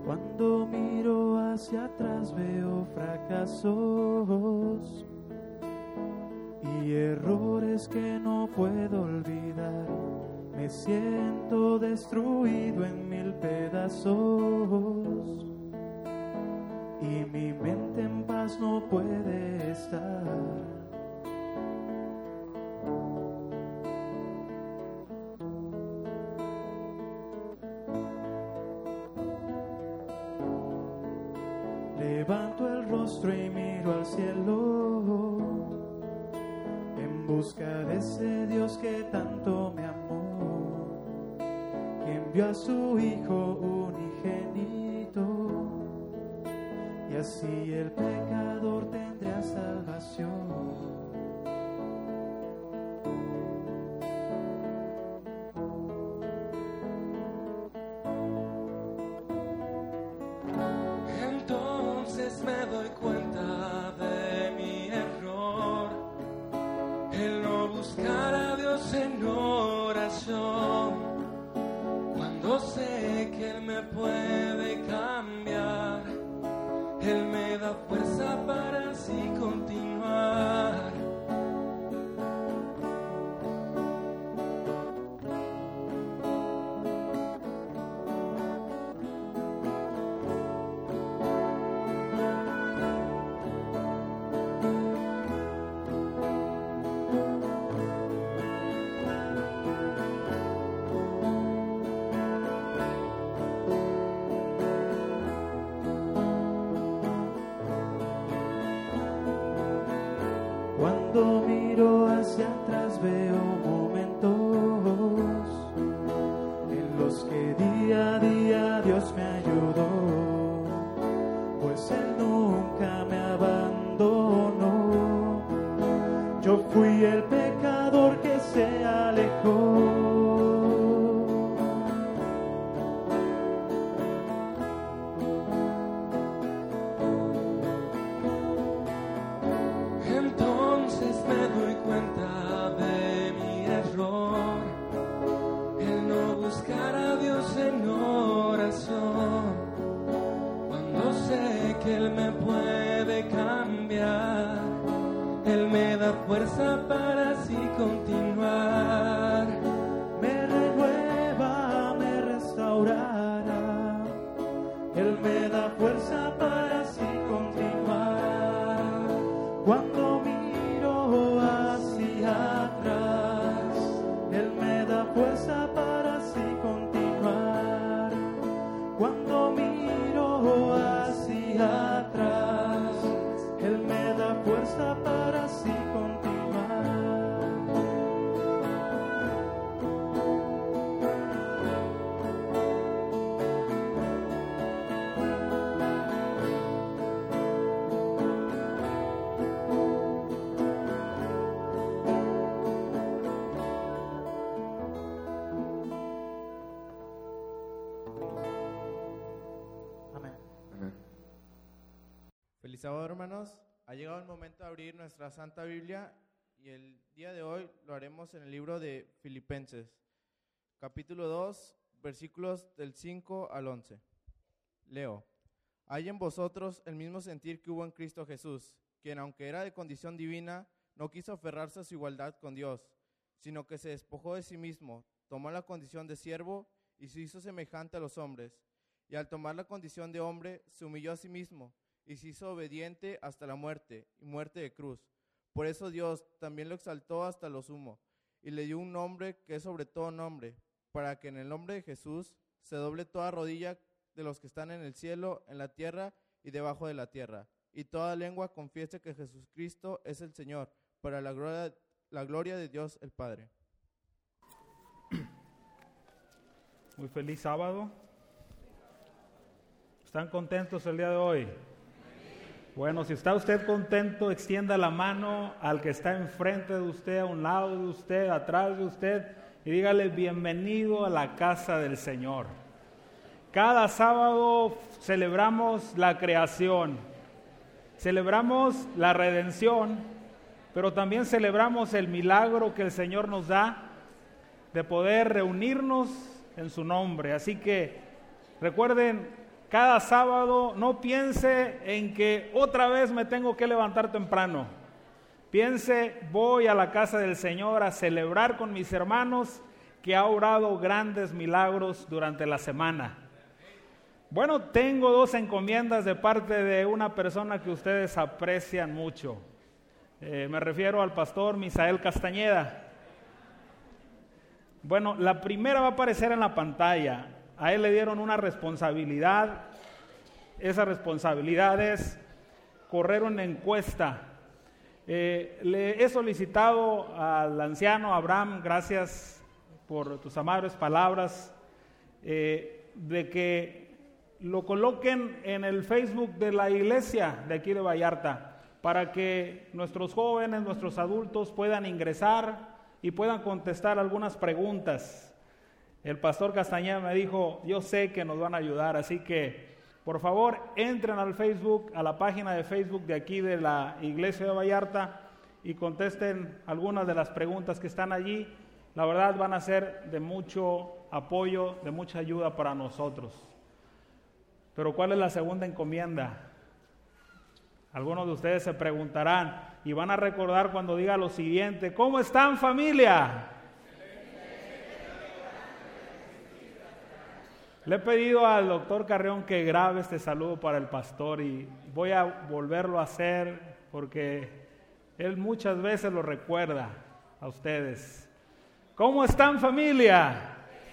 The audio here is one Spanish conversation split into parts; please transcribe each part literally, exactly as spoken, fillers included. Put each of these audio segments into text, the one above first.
Cuando miro hacia atrás veo fracasos y errores que no puedo olvidar. Me siento destruido en mil pedazos y mi mente en paz no puede estar. Levanto el rostro y miro al cielo en busca de ese Dios que tanto me amó, que envió a su Hijo unigénito, y así el pecador tendrá salvación. Me doy cuenta de mi error, el no buscar a Dios en oración, cuando sé que Él me puede cambiar, Él me da fuerza para así continuar. Cuando miro hacia atrás veo momentos en los que día a día Dios me ayudó, pues Él nunca me abandonó. Yo fui el pecador que se alejó. Él me puede cambiar, Él me da fuerza para así continuar. Me renueva, me restaurará, Él me da fuerza para así continuar. Cuando miro hacia atrás, Él me da fuerza para así continuar. Cuando miro hacia atrás, Él me da fuerza para así continuar. Amén. Amén. Feliz sábado, hermanos. Ha llegado el momento de abrir nuestra Santa Biblia y el día de hoy lo haremos en el libro de Filipenses, capítulo dos, versículos del cinco al once. Leo: Hay en vosotros el mismo sentir que hubo en Cristo Jesús, quien aunque era de condición divina, no quiso aferrarse a su igualdad con Dios, sino que se despojó de sí mismo, tomó la condición de siervo y se hizo semejante a los hombres, y al tomar la condición de hombre, se humilló a sí mismo, y se hizo obediente hasta la muerte, y muerte de cruz. Por eso Dios también lo exaltó hasta lo sumo, y le dio un nombre que es sobre todo nombre, para que en el nombre de Jesús se doble toda rodilla de los que están en el cielo, en la tierra y debajo de la tierra, y toda lengua confiese que Jesucristo es el Señor, para la gloria, la gloria de Dios el Padre. Muy feliz sábado. ¿Están contentos el día de hoy? Bueno, si está usted contento, extienda la mano al que está enfrente de usted, a un lado de usted, atrás de usted, y dígale: bienvenido a la casa del Señor. Cada sábado celebramos la creación, celebramos la redención, pero también celebramos el milagro que el Señor nos da de poder reunirnos en su nombre. Así que recuerden cada sábado no piense en que otra vez me tengo que levantar temprano. Piense, voy a la casa del Señor a celebrar con mis hermanos que ha obrado grandes milagros durante la semana. Bueno, tengo dos encomiendas de parte de una persona que ustedes aprecian mucho. Eh, me refiero al pastor Misael Castañeda. Bueno, la primera va a aparecer en la pantalla. A él le dieron una responsabilidad. Esa responsabilidad es correr una encuesta. Eh, le he solicitado al anciano Abraham, gracias por tus amables palabras, eh, de que lo coloquen en el Facebook de la iglesia de aquí de Vallarta, para que nuestros jóvenes, nuestros adultos puedan ingresar y puedan contestar algunas preguntas. El pastor Castañeda me dijo, yo sé que nos van a ayudar, así que por favor entren al Facebook, a la página de Facebook de aquí de la iglesia de Vallarta y contesten algunas de las preguntas que están allí. La verdad van a ser de mucho apoyo, de mucha ayuda para nosotros. Pero ¿cuál es la segunda encomienda? Algunos de ustedes se preguntarán y van a recordar cuando diga lo siguiente: ¿cómo están, familia? Le he pedido al doctor Carrión que grabe este saludo para el pastor y voy a volverlo a hacer porque él muchas veces lo recuerda a ustedes. ¿Cómo están, familia?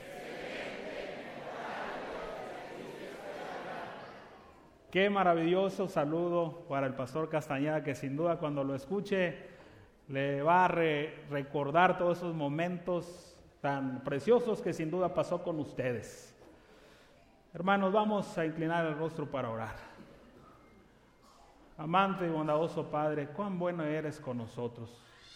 Qué maravilloso saludo para el pastor Castañeda, que sin duda cuando lo escuche le va a re- recordar todos esos momentos tan preciosos que sin duda pasó con ustedes. Hermanos, vamos a inclinar el rostro para orar. Amante y bondadoso Padre, cuán bueno eres con nosotros.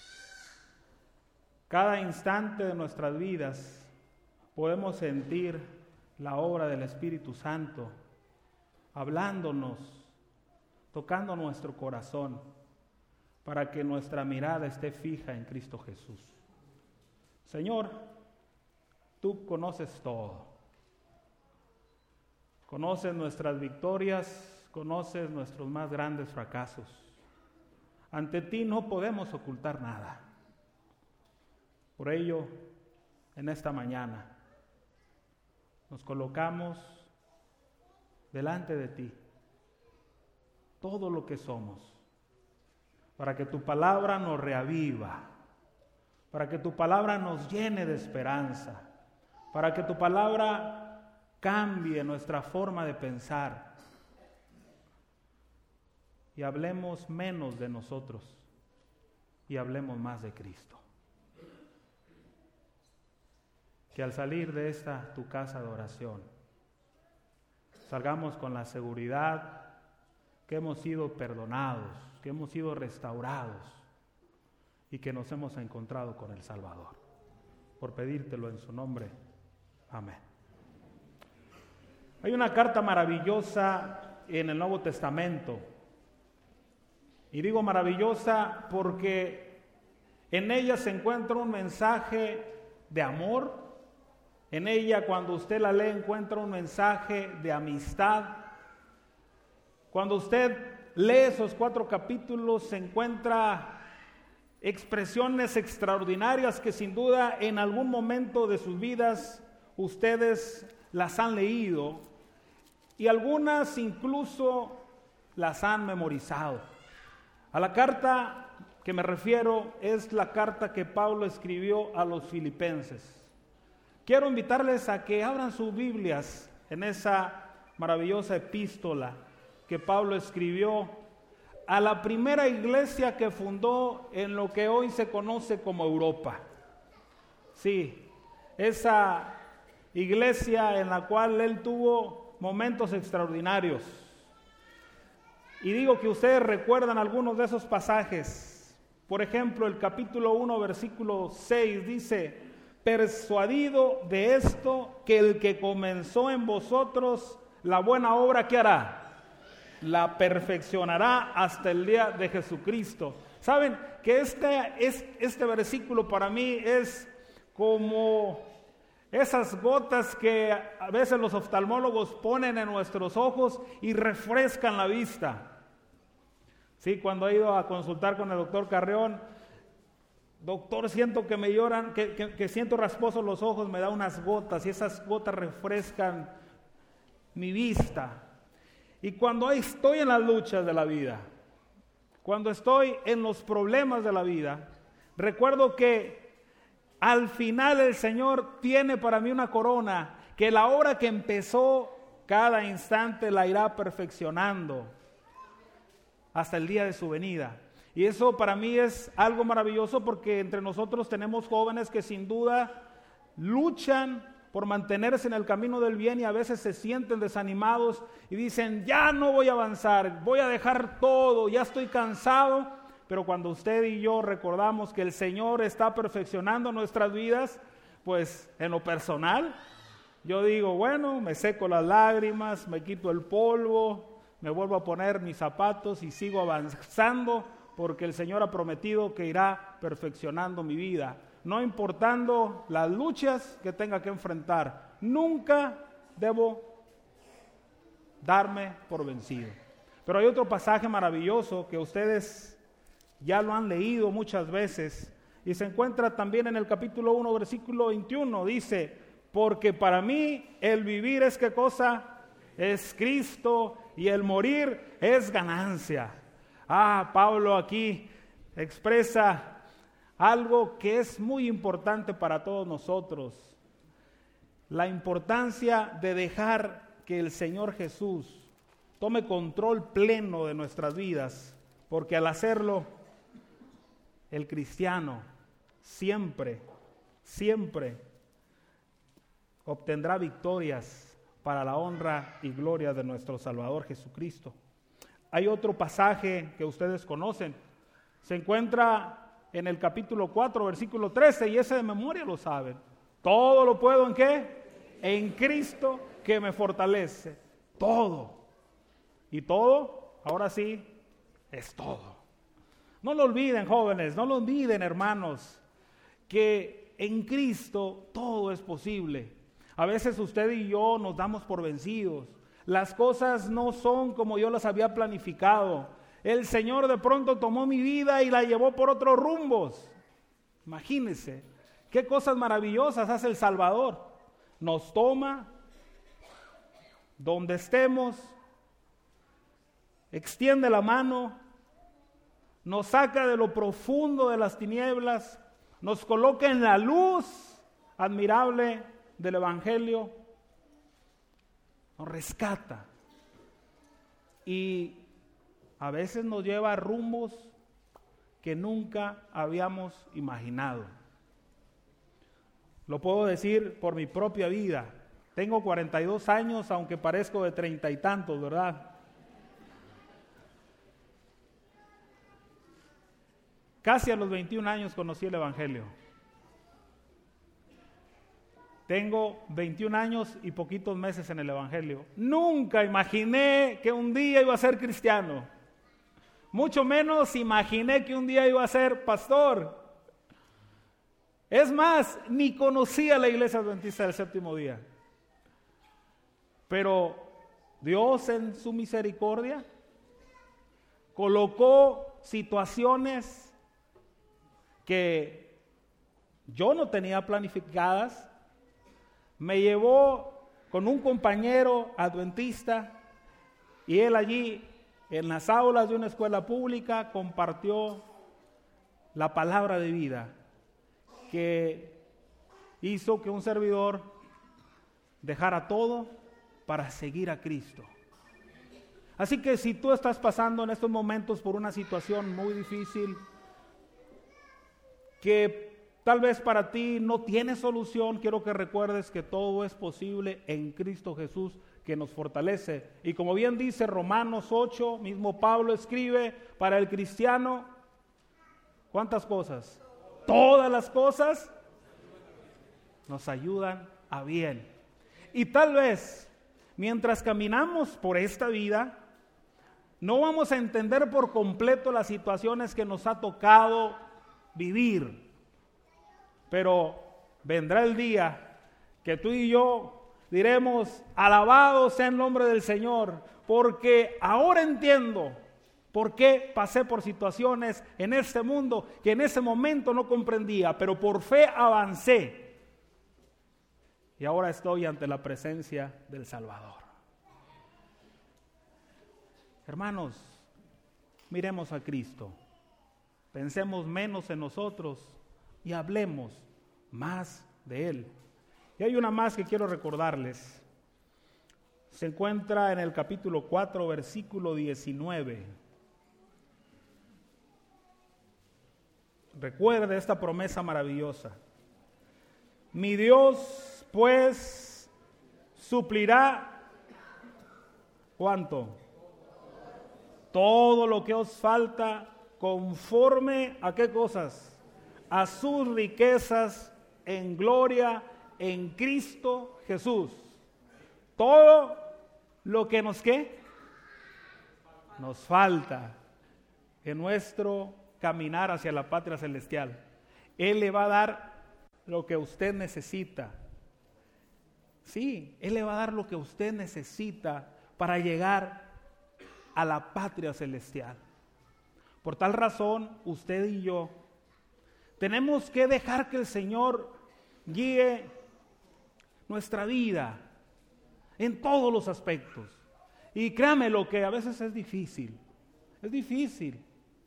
Cada instante de nuestras vidas podemos sentir la obra del Espíritu Santo hablándonos, tocando nuestro corazón, para que nuestra mirada esté fija en Cristo Jesús. Señor, tú conoces todo. Conoces nuestras victorias, conoces nuestros más grandes fracasos. Ante ti no podemos ocultar nada. Por ello, en esta mañana, nos colocamos delante de ti, todo lo que somos, para que tu palabra nos reaviva, para que tu palabra nos llene de esperanza, para que tu palabra cambie nuestra forma de pensar y hablemos menos de nosotros y hablemos más de Cristo. Que al salir de esta tu casa de oración salgamos con la seguridad que hemos sido perdonados, que hemos sido restaurados y que nos hemos encontrado con el Salvador. Por pedírtelo en su nombre. Amén. Hay una carta maravillosa en el Nuevo Testamento. Y digo maravillosa porque en ella se encuentra un mensaje de amor. En ella, cuando usted la lee, encuentra un mensaje de amistad. Cuando usted lee esos cuatro capítulos, se encuentra expresiones extraordinarias que sin duda en algún momento de sus vidas ustedes las han leído y algunas incluso las han memorizado. A la carta que me refiero es la carta que Pablo escribió a los filipenses. Quiero invitarles a que abran sus Biblias en esa maravillosa epístola que Pablo escribió a la primera iglesia que fundó en lo que hoy se conoce como Europa. Sí, esa iglesia en la cual él tuvo momentos extraordinarios. Y digo que ustedes recuerdan algunos de esos pasajes. Por ejemplo, el capítulo uno, versículo seis dice: persuadido de esto, que el que comenzó en vosotros la buena obra, ¿qué hará? La perfeccionará hasta el día de Jesucristo. ¿Saben que este, es, este versículo para mí es como Esas gotas que a veces los oftalmólogos ponen en nuestros ojos y refrescan la vista. Sí, cuando he ido a consultar con el doctor Carrión, doctor, siento que me lloran, que, que, que siento rasposos los ojos, me da unas gotas y esas gotas refrescan mi vista. Y cuando estoy en las luchas de la vida, cuando estoy en los problemas de la vida, recuerdo que al final el Señor tiene para mí una corona, que la obra que empezó cada instante la irá perfeccionando hasta el día de su venida. Y eso para mí es algo maravilloso, porque entre nosotros tenemos jóvenes que sin duda luchan por mantenerse en el camino del bien y a veces se sienten desanimados y dicen, ya no voy a avanzar, voy a dejar todo, ya estoy cansado. Pero cuando usted y yo recordamos que el Señor está perfeccionando nuestras vidas, pues en lo personal, yo digo, bueno, me seco las lágrimas, me quito el polvo, me vuelvo a poner mis zapatos y sigo avanzando, porque el Señor ha prometido que irá perfeccionando mi vida, no importando las luchas que tenga que enfrentar. Nunca debo darme por vencido. Pero hay otro pasaje maravilloso que ustedes ya lo han leído muchas veces y se encuentra también en el capítulo uno, versículo veintiuno. Dice, porque para mí el vivir es ¿qué cosa? Es Cristo, y el morir es ganancia. Ah, Pablo aquí expresa algo que es muy importante para todos nosotros. La importancia de dejar que el Señor Jesús tome control pleno de nuestras vidas, porque al hacerlo, el cristiano siempre, siempre obtendrá victorias para la honra y gloria de nuestro Salvador Jesucristo. Hay otro pasaje que ustedes conocen, se encuentra en el capítulo cuatro, versículo trece, y ese de memoria lo saben. Todo lo puedo ¿en qué? En Cristo que me fortalece. Todo. Y todo, ahora sí, es todo. No lo olviden, jóvenes, no lo olviden, hermanos, que en Cristo todo es posible. A veces usted y yo nos damos por vencidos. Las cosas no son como yo las había planificado. El Señor de pronto tomó mi vida y la llevó por otros rumbos. Imagínense, qué cosas maravillosas hace el Salvador. Nos toma donde estemos, extiende la mano, nos saca de lo profundo de las tinieblas, nos coloca en la luz admirable del Evangelio, nos rescata y a veces nos lleva a rumbos que nunca habíamos imaginado. Lo puedo decir por mi propia vida. Tengo cuarenta y dos años, aunque parezco de treinta y tantos, ¿verdad? Casi a los veintiún años conocí el Evangelio. Tengo veintiún años y poquitos meses en el Evangelio. Nunca imaginé que un día iba a ser cristiano. Mucho menos imaginé que un día iba a ser pastor. Es más, ni conocía la Iglesia Adventista del Séptimo Día. Pero Dios en su misericordia colocó situaciones que yo no tenía planificadas, me llevó con un compañero adventista y él allí en las aulas de una escuela pública compartió la palabra de vida que hizo que un servidor dejara todo para seguir a Cristo. Así que si tú estás pasando en estos momentos por una situación muy difícil, que tal vez para ti no tiene solución, quiero que recuerdes que todo es posible en Cristo Jesús que nos fortalece. Y como bien dice Romanos ocho, mismo Pablo escribe, para el cristiano, ¿cuántas cosas? Todas las cosas nos ayudan a bien. Y tal vez, mientras caminamos por esta vida, no vamos a entender por completo las situaciones que nos ha tocado vivir, pero vendrá el día que tú y yo diremos, alabado sea el nombre del Señor, porque ahora entiendo por qué pasé por situaciones en este mundo que en ese momento no comprendía, pero por fe avancé. Y ahora estoy ante la presencia del Salvador. Hermanos, miremos a Cristo, pensemos menos en nosotros y hablemos más de Él. Y hay una más que quiero recordarles. Se encuentra en el capítulo cuatro, versículo diecinueve. Recuerde esta promesa maravillosa. Mi Dios, pues, suplirá, ¿cuánto? Todo lo que os falta, conforme a qué cosas, a sus riquezas en gloria en Cristo Jesús. Todo lo que nos ¿qué? Nos falta en nuestro caminar hacia la patria celestial. Él le va a dar lo que usted necesita. Sí, Él le va a dar lo que usted necesita para llegar a la patria celestial. Por tal razón, usted y yo tenemos que dejar que el Señor guíe nuestra vida en todos los aspectos. Y créame lo que a veces es difícil, es difícil.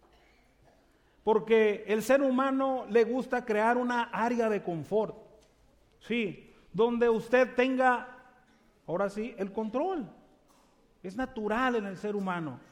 Porque el ser humano le gusta crear una área de confort, sí, donde usted tenga, ahora sí, el control. Es natural en el ser humano.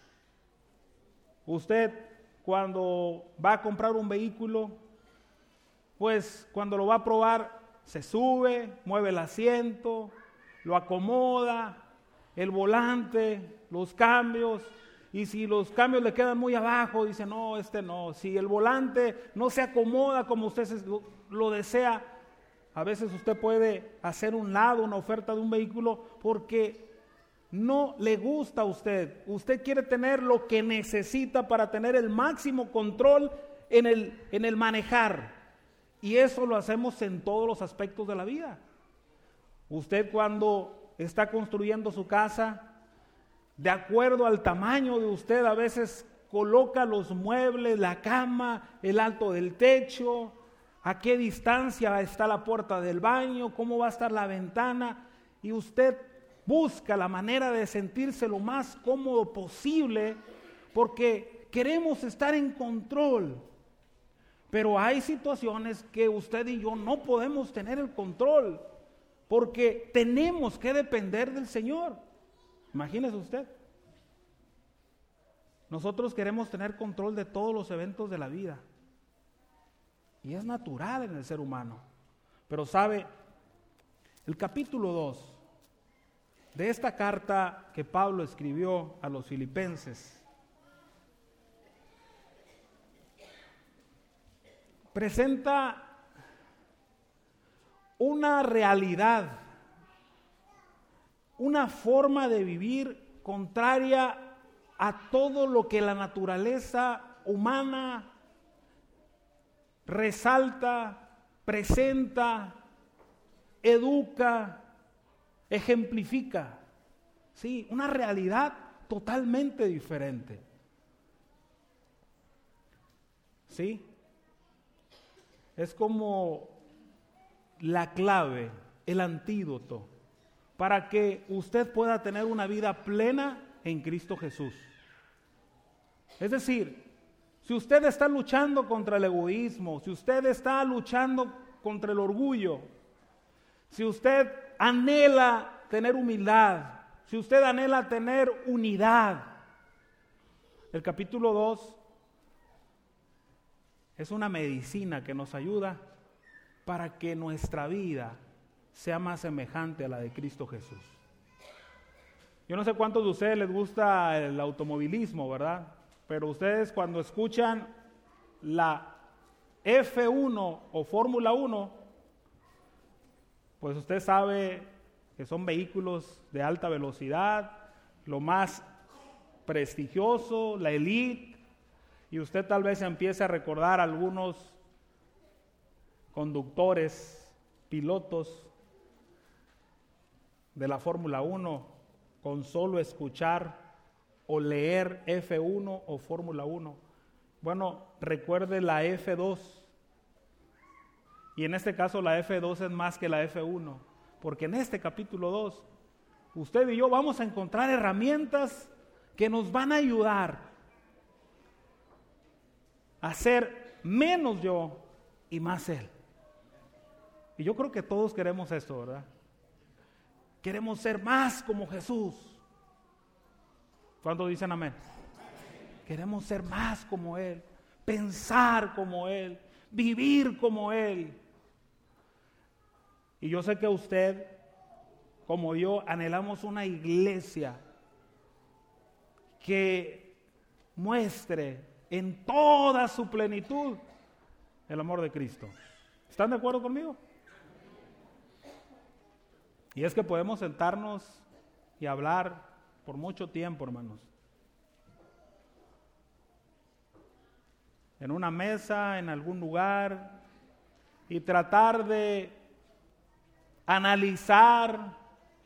Usted cuando va a comprar un vehículo, pues cuando lo va a probar, se sube, mueve el asiento, lo acomoda, el volante, los cambios, y si los cambios le quedan muy abajo, dice, no, este no. Si el volante no se acomoda como usted lo, lo desea, a veces usted puede hacer un lado una oferta de un vehículo porque no le gusta a usted. Usted quiere tener lo que necesita para tener el máximo control en el, en el manejar. Y eso lo hacemos en todos los aspectos de la vida. Usted cuando está construyendo su casa, de acuerdo al tamaño de usted, a veces coloca los muebles, la cama, el alto del techo, a qué distancia está la puerta del baño, cómo va a estar la ventana, y usted busca la manera de sentirse lo más cómodo posible porque queremos estar en control. Pero hay situaciones que usted y yo no podemos tener el control porque tenemos que depender del Señor. Imagínese usted. Nosotros queremos tener control de todos los eventos de la vida. Y es natural en el ser humano. Pero sabe, el capítulo dos de esta carta que Pablo escribió a los filipenses presenta una realidad, una forma de vivir contraria a todo lo que la naturaleza humana resalta, presenta, educa, ejemplifica. Sí, una realidad totalmente diferente. Sí, es como la clave, el antídoto para que usted pueda tener una vida plena en Cristo Jesús. Es decir, si usted está luchando contra el egoísmo, si usted está luchando contra el orgullo, si usted anhela tener humildad, si usted anhela tener unidad, el capítulo dos es una medicina que nos ayuda para que nuestra vida sea más semejante a la de Cristo Jesús. Yo no sé cuántos de ustedes les gusta el automovilismo, ¿verdad? Pero ustedes cuando escuchan la F uno o Fórmula uno, pues usted sabe que son vehículos de alta velocidad, lo más prestigioso, la elite, y usted tal vez empiece a recordar algunos conductores, pilotos de la Fórmula uno con solo escuchar o leer F uno o Fórmula uno. Bueno, recuerde la F dos. Y en este caso la F dos es más que la F uno, porque en este capítulo dos, usted y yo vamos a encontrar herramientas que nos van a ayudar a ser menos yo y más Él. Y yo creo que todos queremos esto, ¿verdad? Queremos ser más como Jesús. ¿Cuántos dicen amén? Queremos ser más como Él, pensar como Él, vivir como Él. Y yo sé que usted, como yo, anhelamos una iglesia que muestre en toda su plenitud el amor de Cristo. ¿Están de acuerdo conmigo? Y es que podemos sentarnos y hablar por mucho tiempo, hermanos. En una mesa, en algún lugar, y tratar de analizar,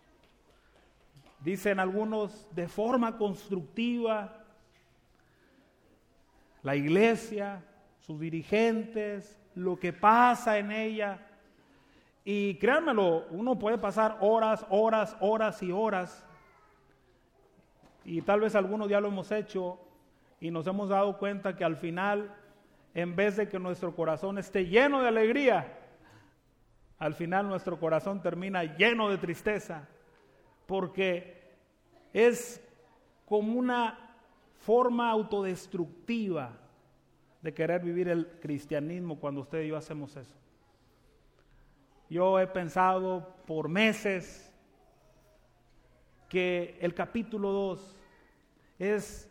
dicen algunos, de forma constructiva, la iglesia, sus dirigentes, lo que pasa en ella. Y créanmelo, uno puede pasar horas, horas, horas y horas, y tal vez algunos ya lo hemos hecho, y nos hemos dado cuenta que al final, en vez de que nuestro corazón esté lleno de alegría, al final nuestro corazón termina lleno de tristeza, porque es como una forma autodestructiva de querer vivir el cristianismo cuando usted y yo hacemos eso. Yo he pensado por meses que el capítulo dos es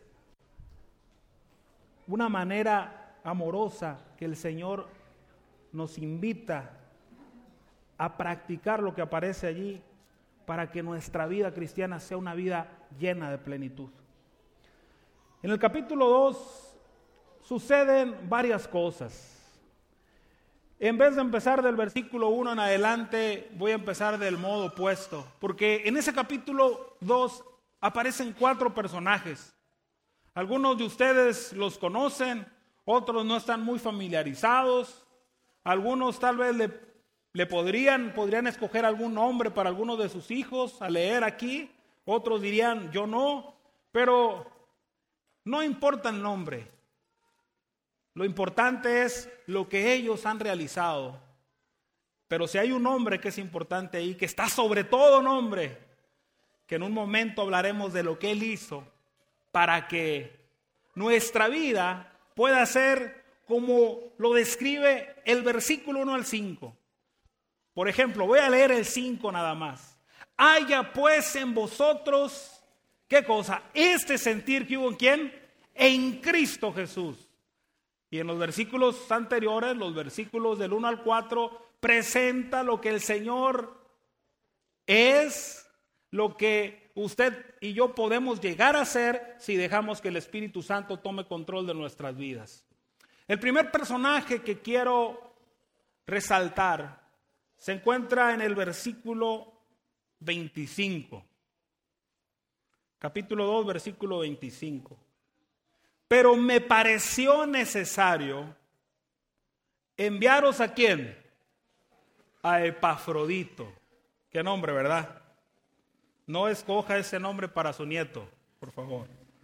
una manera amorosa que el Señor nos invita a practicar lo que aparece allí para que nuestra vida cristiana sea una vida llena de plenitud. En el capítulo dos suceden varias cosas. En vez de empezar del versículo uno en adelante, voy a empezar del modo opuesto, porque en ese capítulo dos aparecen cuatro personajes. Algunos de ustedes los conocen, otros no están muy familiarizados, algunos tal vez le, le podrían, podrían escoger algún nombre para alguno de sus hijos a leer aquí, otros dirían yo no, pero no importa el nombre. Lo importante es lo que ellos han realizado. Pero si hay un nombre que es importante ahí, que está sobre todo nombre, que en un momento hablaremos de lo que Él hizo para que nuestra vida pueda ser como lo describe el versículo uno al cinco. Por ejemplo, voy a leer el cinco nada más. Haya pues en vosotros, ¿qué cosa? Este sentir que hubo en ¿quién? En Cristo Jesús. Y en los versículos anteriores, los versículos del uno al cuatro, presenta lo que el Señor es, lo que usted y yo podemos llegar a ser si dejamos que el Espíritu Santo tome control de nuestras vidas. El primer personaje que quiero resaltar se encuentra en el versículo veinticinco. Capítulo dos, versículo veinticinco. Pero me pareció necesario enviaros ¿a quién? A Epafrodito. Qué nombre, ¿verdad? No escoja ese nombre para su nieto, por favor.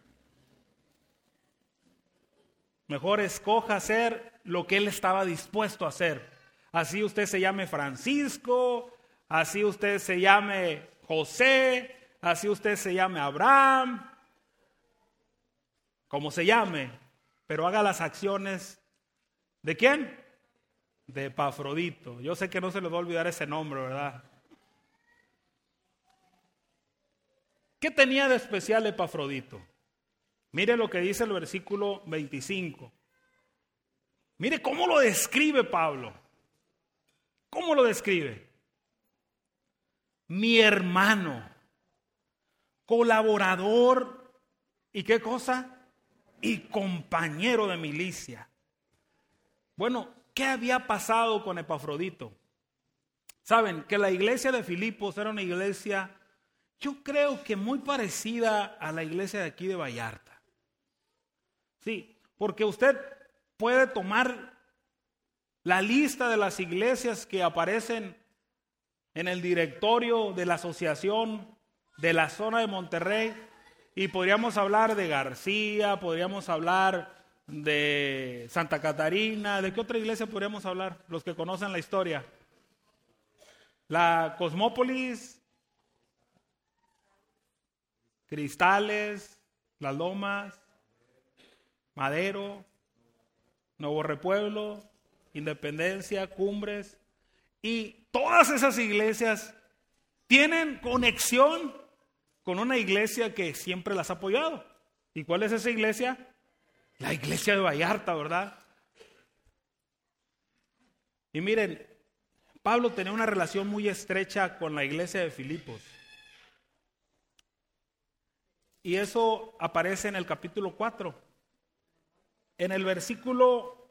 Mejor escoja hacer lo que él estaba dispuesto a hacer. Así usted se llame Francisco, así usted se llame José, así usted se llame Abraham, como se llame, pero haga las acciones ¿de quién? De Epafrodito. Yo sé que no se les va a olvidar ese nombre, ¿verdad? ¿Qué tenía de especial Epafrodito? Mire lo que dice el versículo veinticinco. Mire cómo lo describe Pablo. ¿Cómo lo describe? Mi hermano, colaborador, ¿y qué cosa? Y compañero de milicia. Bueno, ¿qué había pasado con Epafrodito? Saben que la iglesia de Filipos era una iglesia yo creo que muy parecida a la iglesia de aquí de Vallarta. Sí, porque usted puede tomar la lista de las iglesias que aparecen en el directorio de la asociación de la zona de Monterrey y podríamos hablar de García, podríamos hablar de Santa Catarina. ¿De qué otra iglesia podríamos hablar? Los que conocen la historia. La Cosmópolis, Cristales, Las Lomas, Madero, Nuevo Repueblo, Independencia, Cumbres, y todas esas iglesias tienen conexión con una iglesia que siempre las ha apoyado. ¿Y cuál es esa iglesia? La iglesia de Vallarta, ¿verdad? Y miren, Pablo tenía una relación muy estrecha con la iglesia de Filipos. Y eso aparece en el capítulo cuatro. En el versículo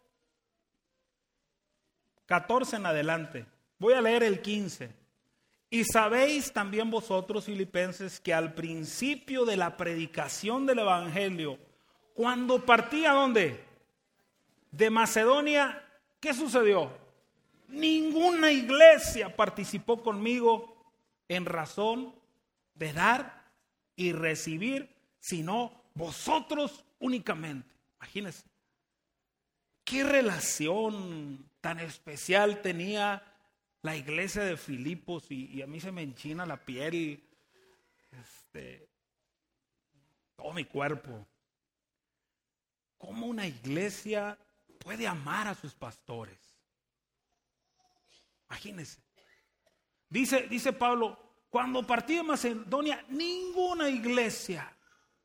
catorce en adelante. Voy a leer el quince. Y sabéis también vosotros, filipenses, que al principio de la predicación del evangelio, cuando partí a dónde? De Macedonia, ¿qué sucedió? Ninguna iglesia participó conmigo en razón de dar y recibir, sino vosotros únicamente. Imagínense. ¿Qué relación tan especial tenía la iglesia de Filipos? Y, y a mí se me enchina la piel, este, todo mi cuerpo. ¿Cómo una iglesia puede amar a sus pastores? Imagínense. Dice, dice Pablo, cuando partí de Macedonia, ninguna iglesia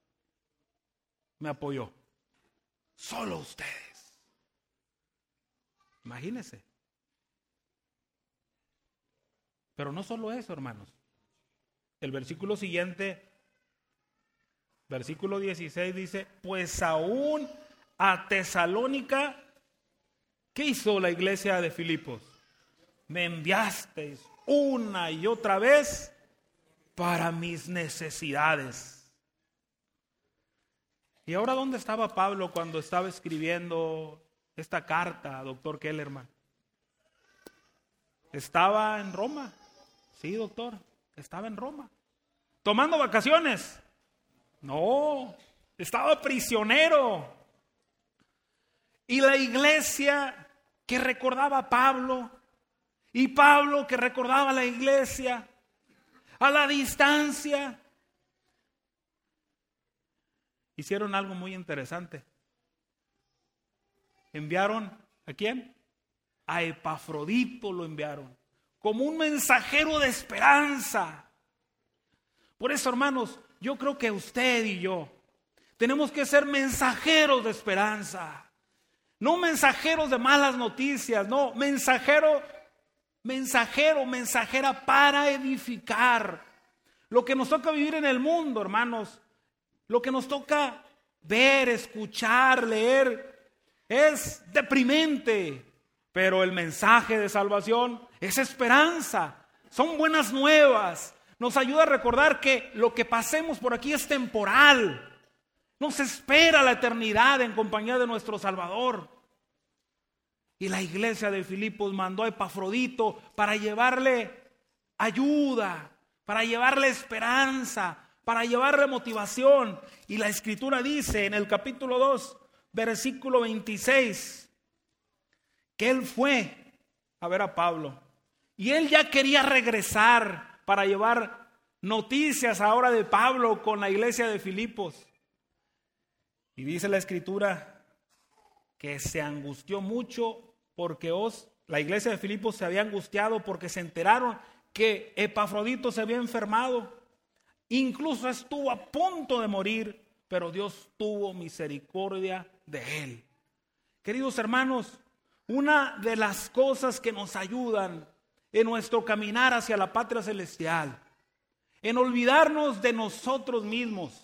me apoyó. Solo ustedes. Imagínense. Pero no solo eso, hermanos. El versículo siguiente, versículo dieciséis dice, pues aún a Tesalónica, ¿qué hizo la iglesia de Filipos? Me enviasteis una y otra vez para mis necesidades. ¿Y ahora dónde estaba Pablo cuando estaba escribiendo esta carta, doctor Kellerman? Estaba en Roma. Sí, doctor, estaba en Roma. ¿Tomando vacaciones? No, estaba prisionero. Y la iglesia que recordaba a Pablo, y Pablo que recordaba a la iglesia, a la distancia, hicieron algo muy interesante. Enviaron, ¿a quién? A Epafrodito lo enviaron, como un mensajero de esperanza. Por eso, hermanos, yo creo que usted y yo tenemos que ser mensajeros de esperanza. No mensajeros de malas noticias, no, mensajero, mensajero, mensajera para edificar. Lo que nos toca vivir en el mundo, hermanos, lo que nos toca ver, escuchar, leer, es deprimente. Pero el mensaje de salvación es esperanza, son buenas nuevas. Nos ayuda a recordar que lo que pasemos por aquí es temporal. Nos espera la eternidad en compañía de nuestro Salvador. Y la iglesia de Filipos mandó a Epafrodito para llevarle ayuda, para llevarle esperanza, para llevarle motivación. Y la Escritura dice en el capítulo dos, versículo veintiséis, que él fue a ver a Pablo. Y él ya quería regresar para llevar noticias ahora de Pablo con la iglesia de Filipos. Y dice la Escritura que se angustió mucho porque os, la iglesia de Filipos se había angustiado porque se enteraron que Epafrodito se había enfermado. Incluso estuvo a punto de morir, pero Dios tuvo misericordia de él. Queridos hermanos, una de las cosas que nos ayudan en nuestro caminar hacia la patria celestial, en olvidarnos de nosotros mismos,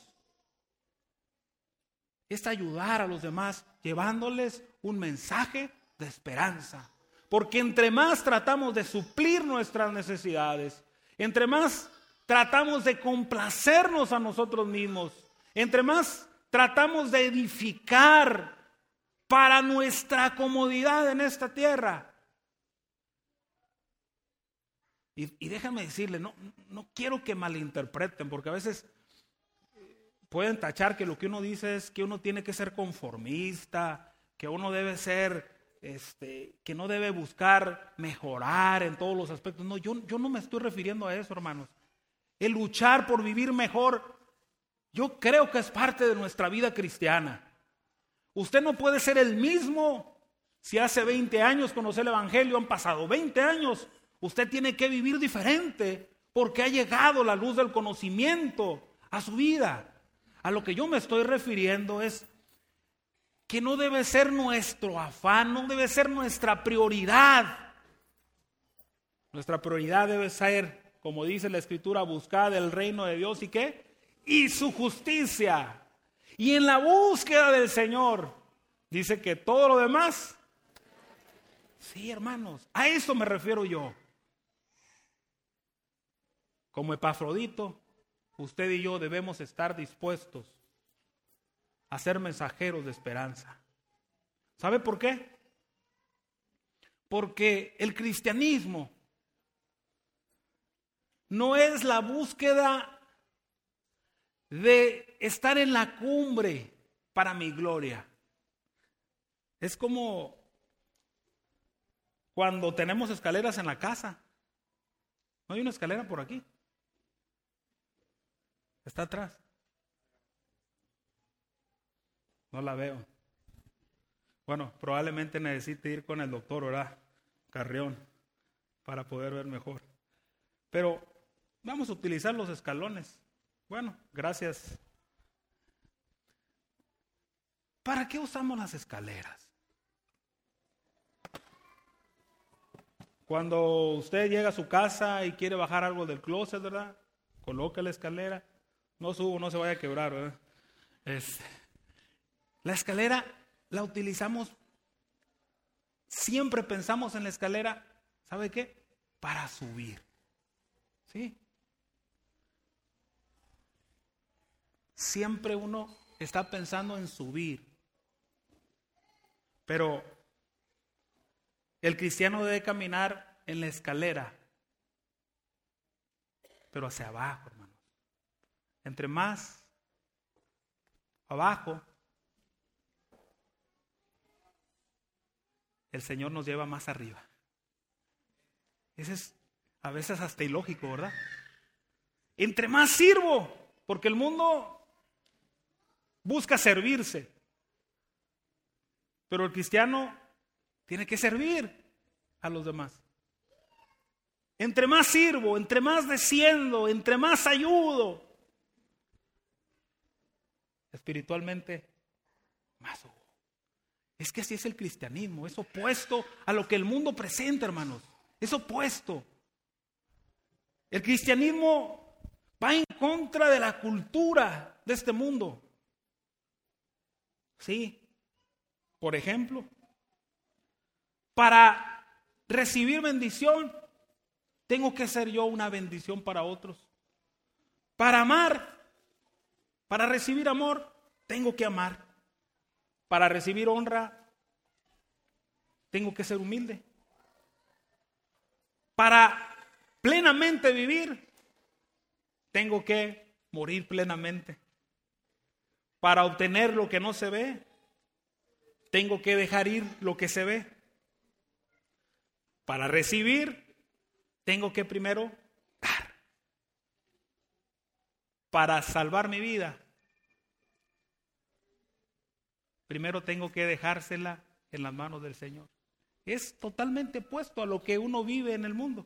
es ayudar a los demás llevándoles un mensaje de esperanza. Porque entre más tratamos de suplir nuestras necesidades, entre más tratamos de complacernos a nosotros mismos, entre más tratamos de edificar para nuestra comodidad en esta tierra. Y, y déjame decirle, no, no quiero que malinterpreten, porque a veces pueden tachar que lo que uno dice es que uno tiene que ser conformista, que uno debe ser, este, que no debe buscar mejorar en todos los aspectos. No, yo, yo no me estoy refiriendo a eso, hermanos. El luchar por vivir mejor, yo creo que es parte de nuestra vida cristiana. Usted no puede ser el mismo si hace veinte años conoció el Evangelio, han pasado veinte años. Usted tiene que vivir diferente porque ha llegado la luz del conocimiento a su vida. A lo que yo me estoy refiriendo es que no debe ser nuestro afán, no debe ser nuestra prioridad. Nuestra prioridad debe ser, como dice la Escritura, buscar el reino de Dios y ¿qué? Y su justicia. Y en la búsqueda del Señor, dice que todo lo demás, sí, hermanos, a eso me refiero yo. Como Epafrodito, usted y yo debemos estar dispuestos a ser mensajeros de esperanza. ¿Sabe por qué? Porque el cristianismo no es la búsqueda de estar en la cumbre para mi gloria. Es como cuando tenemos escaleras en la casa. ¿No hay una escalera por aquí? Está atrás. No la veo. Bueno, probablemente necesite ir con el doctor, ¿verdad? Carrión, para poder ver mejor. Pero vamos a utilizar los escalones. Bueno, gracias. ¿Para qué usamos las escaleras? Cuando usted llega a su casa y quiere bajar algo del closet, ¿verdad? Coloca la escalera. No subo, no se vaya a quebrar, ¿verdad? Es, la escalera la utilizamos, siempre pensamos en la escalera, ¿sabe qué? Para subir. ¿Sí? Siempre uno está pensando en subir. Pero el cristiano debe caminar en la escalera, pero hacia abajo, hermano. Entre más abajo, el Señor nos lleva más arriba. Ese es a veces hasta ilógico, ¿verdad? Entre más sirvo, porque el mundo busca servirse, pero el cristiano tiene que servir a los demás. Entre más sirvo, entre más desciendo, entre más ayudo, espiritualmente más subo. Es que así es el cristianismo, es opuesto a lo que el mundo presenta, hermanos. Es opuesto. El cristianismo va en contra de la cultura de este mundo. Sí. Por ejemplo, para recibir bendición, tengo que ser yo una bendición para otros. Para amar, para recibir amor, tengo que amar. Para recibir honra, tengo que ser humilde. Para plenamente vivir, tengo que morir plenamente. Para obtener lo que no se ve, tengo que dejar ir lo que se ve. Para recibir, tengo que primero dar. Para salvar mi vida, primero tengo que dejársela en las manos del Señor. Es totalmente opuesto a lo que uno vive en el mundo.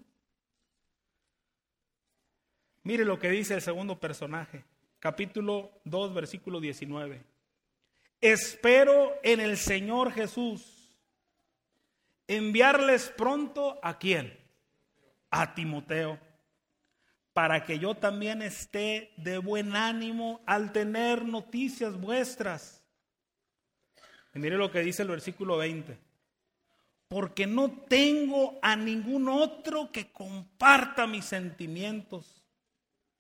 Mire lo que dice el segundo personaje, capítulo dos, versículo diecinueve. Espero en el Señor Jesús enviarles pronto ¿a quién? A Timoteo, para que yo también esté de buen ánimo al tener noticias vuestras. Y mire lo que dice el versículo veinte. Porque no tengo a ningún otro que comparta mis sentimientos.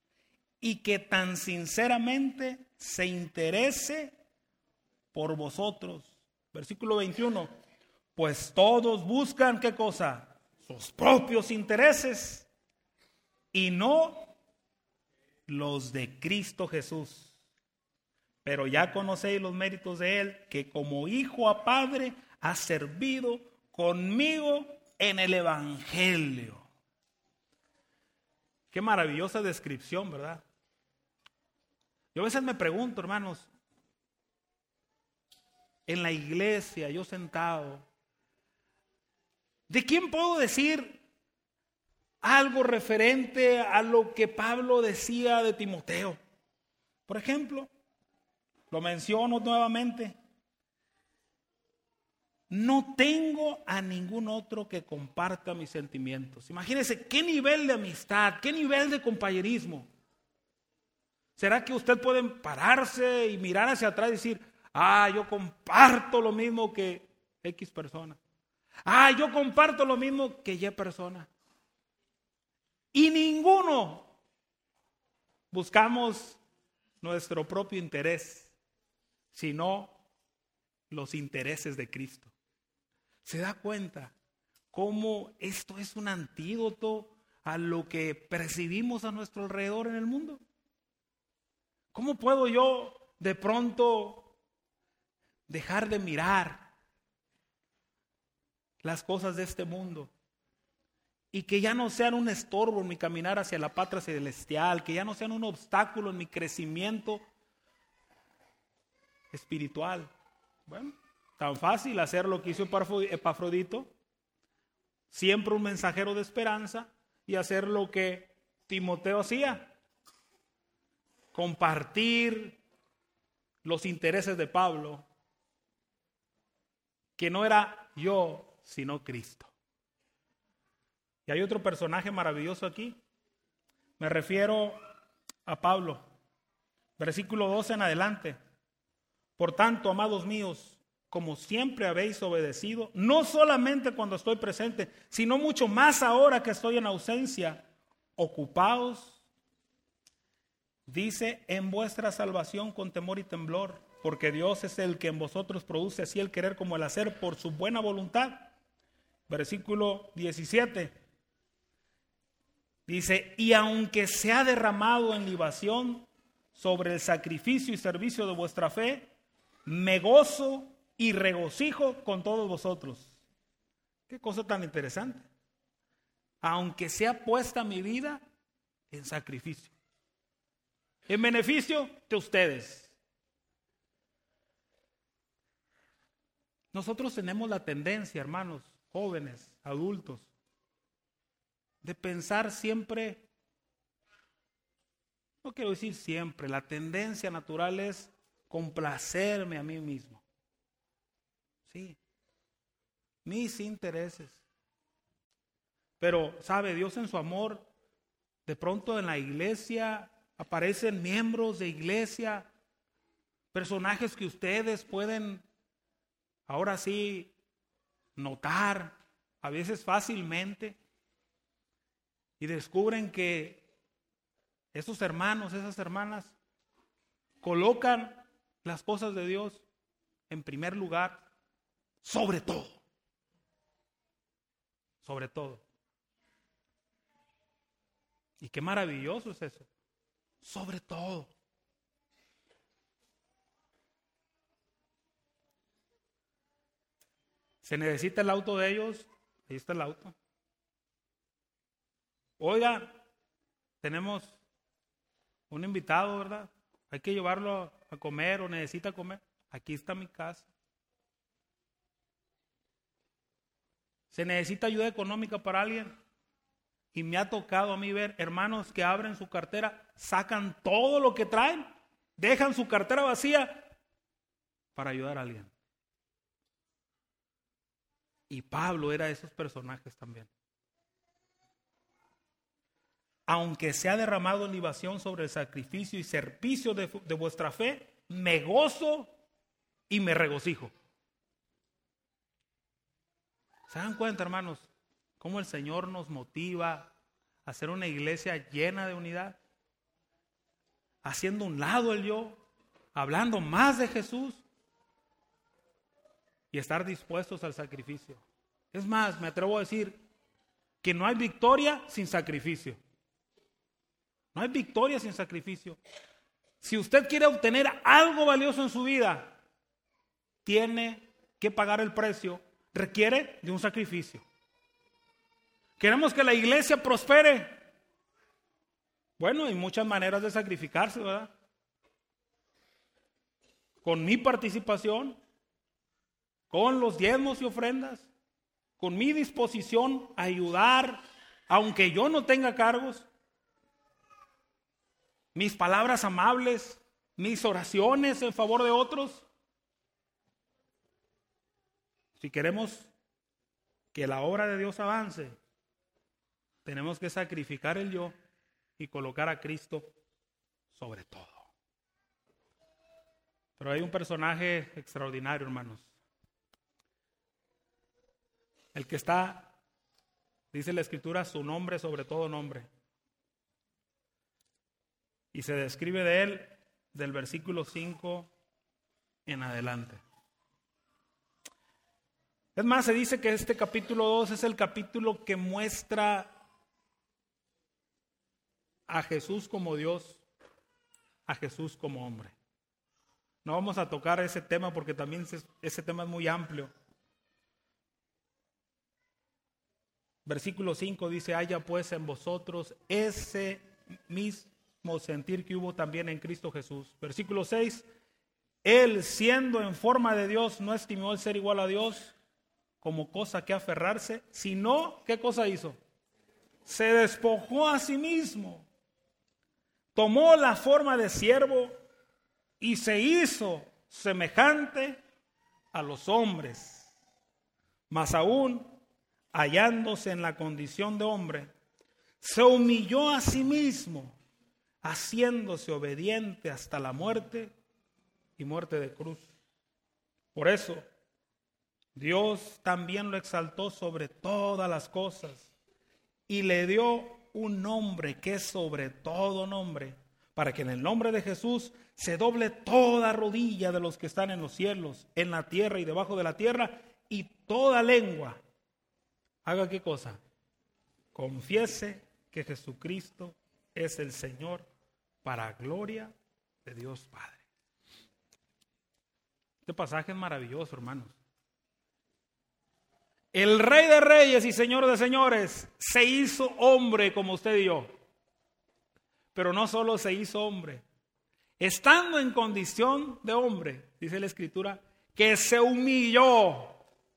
y que tan sinceramente se interese por vosotros. Versículo veintiuno. Pues todos buscan, ¿qué cosa? Sus propios intereses y no los de Cristo Jesús. Pero ya conocéis los méritos de Él, que como hijo a padre ha servido conmigo en el Evangelio. Qué maravillosa descripción, ¿verdad? Yo a veces me pregunto, hermanos, en la iglesia, yo sentado, ¿de quién puedo decir algo referente a lo que Pablo decía de Timoteo? Por ejemplo, lo menciono nuevamente. No tengo a ningún otro que comparta mis sentimientos. Imagínense qué nivel de amistad, qué nivel de compañerismo. ¿Será que usted puede pararse y mirar hacia atrás y decir, ah, yo comparto lo mismo que X persona? Ah, yo comparto lo mismo que Y persona. Y ninguno buscamos nuestro propio interés, sino los intereses de Cristo. ¿Se da cuenta cómo esto es un antídoto a lo que percibimos a nuestro alrededor en el mundo? ¿Cómo puedo yo de pronto dejar de mirar las cosas de este mundo y que ya no sean un estorbo en mi caminar hacia la patria celestial, que ya no sean un obstáculo en mi crecimiento espiritual? Bueno, tan fácil hacer lo que hizo Epafrodito, siempre un mensajero de esperanza, y hacer lo que Timoteo hacía, compartir los intereses de Pablo, que no era yo, sino Cristo. Y hay otro personaje maravilloso aquí, me refiero a Pablo, versículo doce en adelante. Por tanto, amados míos, como siempre habéis obedecido, no solamente cuando estoy presente, sino mucho más ahora que estoy en ausencia, ocupaos, dice, en vuestra salvación con temor y temblor, porque Dios es el que en vosotros produce así el querer como el hacer por su buena voluntad. Versículo diecisiete. Dice, y aunque se ha derramado en libación sobre el sacrificio y servicio de vuestra fe, me gozo y regocijo con todos vosotros. Qué cosa tan interesante. Aunque sea puesta mi vida en sacrificio, en beneficio de ustedes. Nosotros tenemos la tendencia, hermanos, jóvenes, adultos, de pensar siempre, no quiero decir siempre, la tendencia natural es complacerme a mí mismo. Sí, mis intereses. Pero, ¿sabe? Dios en su amor, de pronto en la iglesia aparecen miembros de iglesia, personajes que ustedes pueden ahora sí notar, a veces fácilmente, y descubren que esos hermanos, esas hermanas, colocan las cosas de Dios en primer lugar, sobre todo. Sobre todo. Y qué maravilloso es eso. Sobre todo. ¿Se necesita el auto de ellos? Ahí está el auto. Oiga, tenemos un invitado, ¿verdad? Hay que llevarlo a comer o necesita comer. Aquí está mi casa. ¿Se necesita ayuda económica para alguien? Y me ha tocado a mí ver hermanos que abren su cartera, sacan todo lo que traen, dejan su cartera vacía para ayudar a alguien. Y Pablo era de esos personajes también. Aunque se ha derramado en libación sobre el sacrificio y servicio de, de vuestra fe, me gozo y me regocijo. ¿Se dan cuenta, hermanos, cómo el Señor nos motiva a ser una iglesia llena de unidad? haciendo un lado el yo, hablando más de Jesús y estar dispuestos al sacrificio. Es más, me atrevo a decir que no hay victoria sin sacrificio. No hay victoria sin sacrificio. Si usted quiere obtener algo valioso en su vida, tiene que pagar el precio. Requiere de un sacrificio. Queremos que la iglesia prospere. Bueno, hay muchas maneras de sacrificarse, ¿verdad? Con mi participación, con los diezmos y ofrendas, con mi disposición a ayudar, aunque yo no tenga cargos, mis palabras amables, mis oraciones en favor de otros. Si queremos que la obra de Dios avance, tenemos que sacrificar el yo y colocar a Cristo sobre todo. Pero hay un personaje extraordinario, hermanos. El que está, dice la Escritura, su nombre sobre todo nombre. Y se describe de él del versículo cinco en adelante. Es más, se dice que este capítulo dos es el capítulo que muestra a Jesús como Dios, a Jesús como hombre. No vamos a tocar ese tema porque también ese tema es muy amplio. Versículo cinco dice: haya pues en vosotros ese mismo sentir que hubo también en Cristo Jesús. Versículo seis: Él, siendo en forma de Dios, no estimó el ser igual a Dios como cosa que aferrarse, sino, ¿qué cosa hizo? Se despojó a sí mismo, tomó la forma de siervo y se hizo semejante a los hombres. Mas aún, hallándose en la condición de hombre, se humilló a sí mismo, haciéndose obediente hasta la muerte y muerte de cruz. Por eso, Dios también lo exaltó sobre todas las cosas y le dio un nombre que es sobre todo nombre, para que en el nombre de Jesús se doble toda rodilla de los que están en los cielos, en la tierra y debajo de la tierra, y toda lengua haga ¿qué cosa? Confiese que Jesucristo es el Señor, para gloria de Dios Padre. Este pasaje es maravilloso, hermanos. El Rey de Reyes y Señor de Señores se hizo hombre como usted y yo. Pero no solo se hizo hombre, estando en condición de hombre, dice la Escritura, que se humilló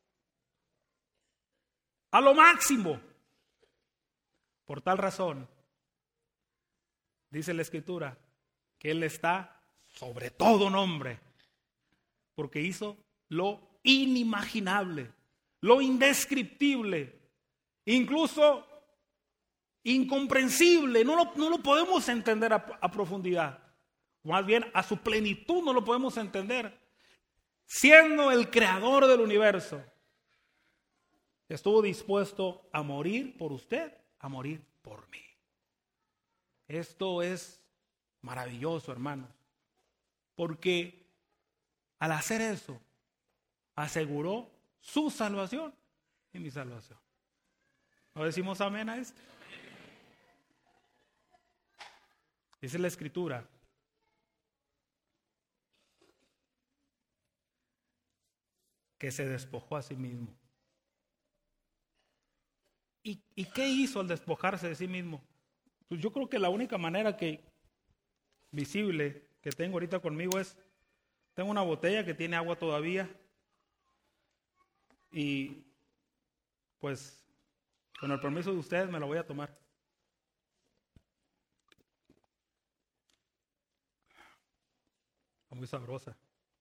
a lo máximo. Por tal razón, dice la Escritura, que Él está sobre todo nombre, porque hizo lo inimaginable, lo indescriptible, incluso incomprensible. No lo, no lo podemos entender a, a profundidad. Más bien, a su plenitud no lo podemos entender. Siendo el creador del universo, estuvo dispuesto a morir por usted, a morir por mí. Esto es maravilloso, hermanos, porque al hacer eso, aseguró su salvación y mi salvación. ¿No decimos amén a esto? Dice la Escritura que se despojó a sí mismo. ¿Y, ¿Y qué hizo al despojarse de sí mismo? Pues yo creo que la única manera que visible que tengo ahorita conmigo es, tengo una botella que tiene agua todavía y pues con el permiso de ustedes me la voy a tomar. Muy sabrosa.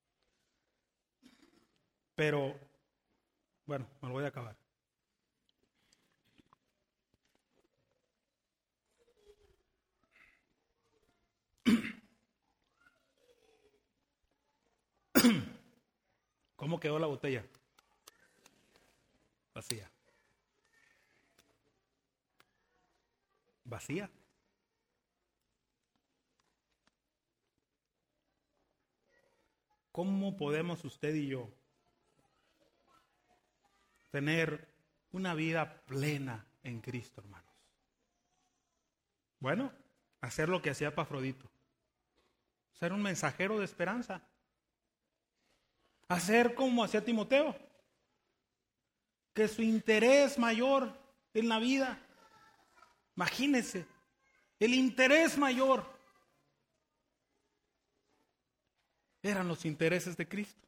Pero, bueno, me lo voy a acabar. ¿Cómo quedó la botella? Vacía. Vacía. ¿Cómo podemos usted y yo tener una vida plena en Cristo, hermanos? Bueno, hacer lo que hacía Epafrodito. Ser un mensajero de esperanza. Hacer como hacía Timoteo. Que su interés mayor en la vida, imagínense, el interés mayor eran los intereses de Cristo.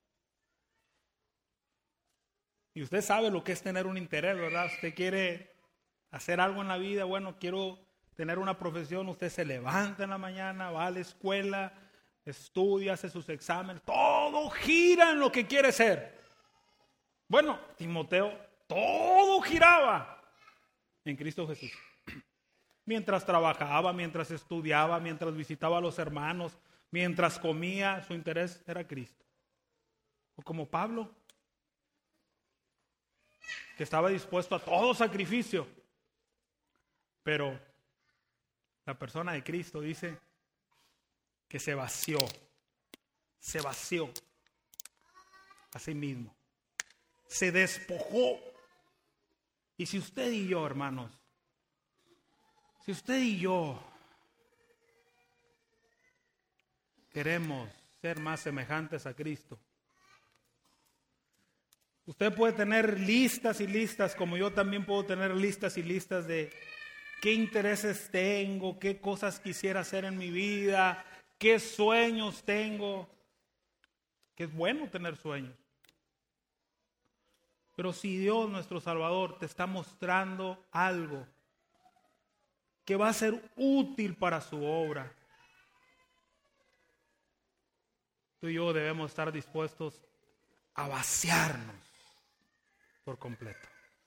Y usted sabe lo que es tener un interés, ¿verdad? Usted quiere hacer algo en la vida, bueno, quiero tener una profesión, usted se levanta en la mañana, va a la escuela, estudia, hace sus exámenes, todo gira en lo que quiere ser. Bueno, Timoteo, todo giraba en Cristo Jesús. Mientras trabajaba, mientras estudiaba, mientras visitaba a los hermanos, mientras comía, su interés era Cristo. O como Pablo, que estaba dispuesto a todo sacrificio. Pero la persona de Cristo dice que se vació, se vació a sí mismo, se despojó. Y si usted y yo, hermanos, si usted y yo queremos ser más semejantes a Cristo, usted puede tener listas y listas, como yo también puedo tener listas y listas de qué intereses tengo, qué cosas quisiera hacer en mi vida, qué sueños tengo. Que es bueno tener sueños. Pero si Dios, nuestro Salvador, te está mostrando algo que va a ser útil para su obra, tú y yo debemos estar dispuestos a vaciarnos por completo.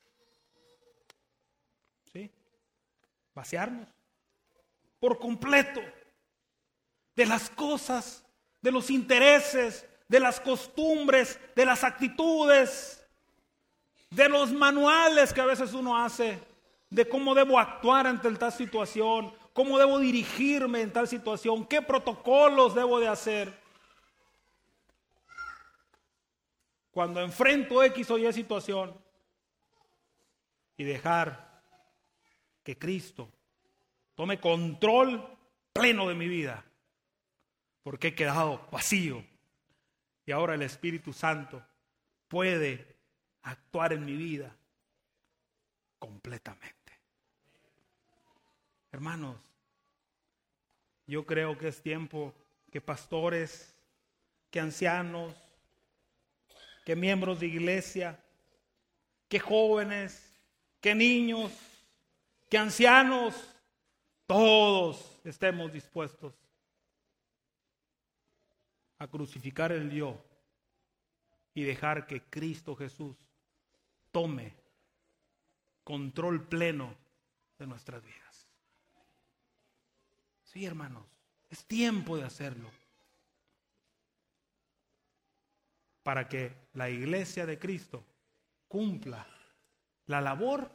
¿Sí? Vaciarnos por completo de las cosas, de los intereses, de las costumbres, de las actitudes, de los manuales que a veces uno hace, de cómo debo actuar ante tal situación, cómo debo dirigirme en tal situación, qué protocolos debo de hacer. Cuando enfrento X o Y situación, y dejar que Cristo tome control pleno de mi vida, porque he quedado vacío y ahora el Espíritu Santo puede actuar en mi vida completamente. Hermanos, yo creo que es tiempo que pastores, que ancianos, que miembros de iglesia, que jóvenes, que niños, que ancianos, todos estemos dispuestos a crucificar el yo y dejar que Cristo Jesús tome control pleno de nuestras vidas. Sí, hermanos, es tiempo de hacerlo para que la iglesia de Cristo cumpla la labor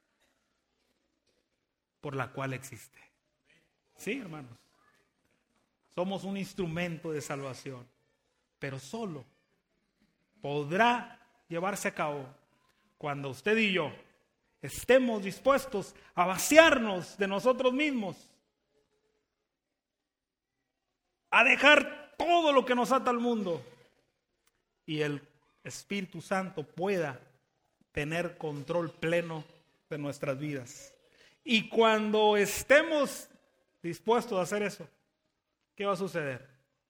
por la cual existe. Sí, hermanos. Somos un instrumento de salvación, pero solo podrá llevarse a cabo cuando usted y yo estemos dispuestos a vaciarnos de nosotros mismos, a dejar todo lo que nos ata al mundo y el Espíritu Santo pueda tener control pleno de nuestras vidas. Y cuando estemos dispuestos a hacer eso, ¿qué va a suceder?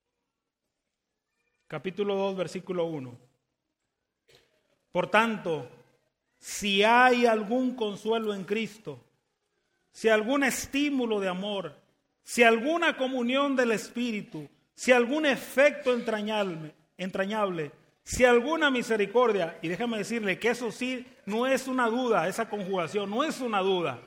Capítulo dos, versículo uno. Por tanto, si hay algún consuelo en Cristo, si algún estímulo de amor, si alguna comunión del Espíritu, si algún efecto entrañable, entrañable, si alguna misericordia, y déjame decirle que eso sí no es una duda, esa conjugación no es una duda.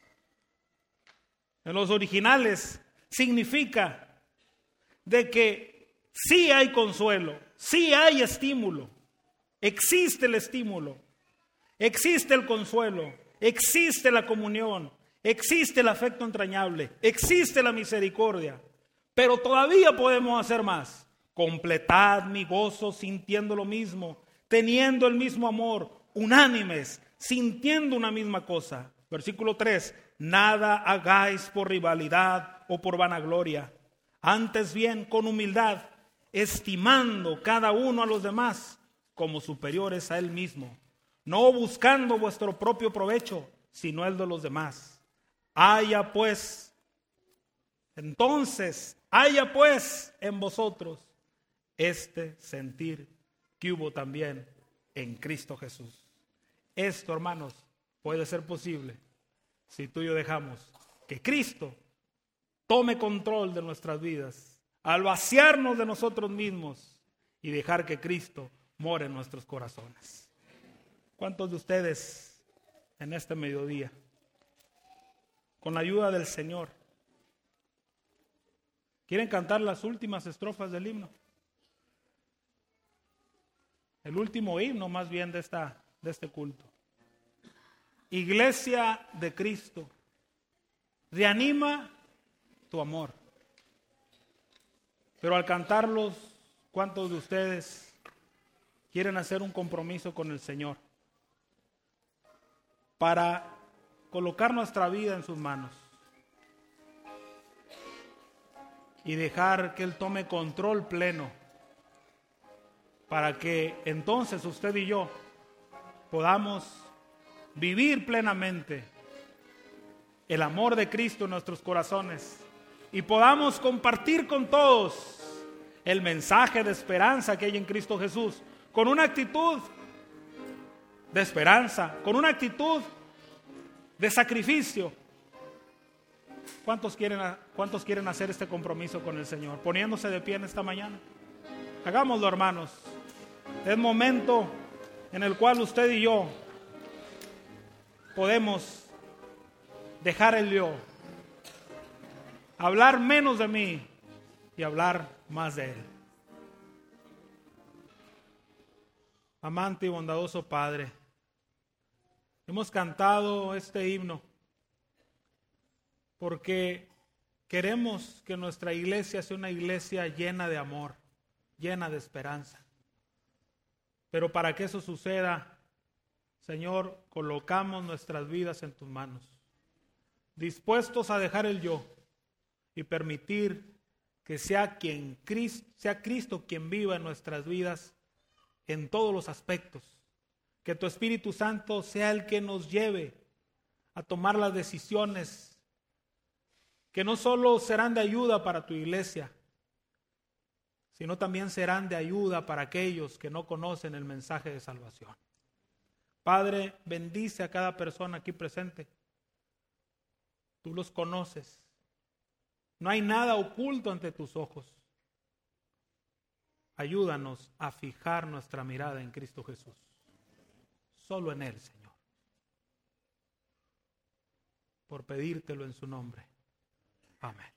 En los originales significa de que sí hay consuelo, sí hay estímulo, existe el estímulo, existe el consuelo, existe la comunión, existe el afecto entrañable, existe la misericordia, pero todavía podemos hacer más. Completad mi gozo sintiendo lo mismo, teniendo el mismo amor, unánimes, sintiendo una misma cosa. Versículo tres, nada hagáis por rivalidad o por vanagloria, antes bien con humildad, estimando cada uno a los demás como superiores a él mismo, no buscando vuestro propio provecho, sino el de los demás. Haya pues, entonces, haya pues en vosotros este sentir que hubo también en Cristo Jesús. Esto, hermanos, puede ser posible si tú y yo dejamos que Cristo tome control de nuestras vidas, al vaciarnos de nosotros mismos y dejar que Cristo more en nuestros corazones. ¿Cuántos de ustedes en este mediodía, con la ayuda del Señor, quieren cantar las últimas estrofas del himno? El último himno más bien de, esta, de este culto. Iglesia de Cristo, reanima tu amor. Pero al cantarlos, ¿cuántos de ustedes quieren hacer un compromiso con el Señor para colocar nuestra vida en sus manos y dejar que Él tome control pleno, para que entonces usted y yo podamos vivir plenamente el amor de Cristo en nuestros corazones y podamos compartir con todos el mensaje de esperanza que hay en Cristo Jesús, con una actitud de esperanza, con una actitud de sacrificio? ¿Cuántos quieren, cuántos quieren hacer este compromiso con el Señor? Poniéndose de pie en esta mañana. Hagámoslo, hermanos. Es momento en el cual usted y yo podemos dejar el yo, hablar menos de mí y hablar más de Él. Amante y bondadoso Padre, hemos cantado este himno porque queremos que nuestra iglesia sea una iglesia llena de amor, llena de esperanza. Pero para que eso suceda, Señor, colocamos nuestras vidas en tus manos, dispuestos a dejar el yo y permitir que sea, quien, sea Cristo quien viva en nuestras vidas en todos los aspectos. Que tu Espíritu Santo sea el que nos lleve a tomar las decisiones que no solo serán de ayuda para tu iglesia, sino también serán de ayuda para aquellos que no conocen el mensaje de salvación. Padre, bendice a cada persona aquí presente. Tú los conoces. No hay nada oculto ante tus ojos. Ayúdanos a fijar nuestra mirada en Cristo Jesús. Solo en Él, Señor. Por pedírtelo en su nombre. Amén.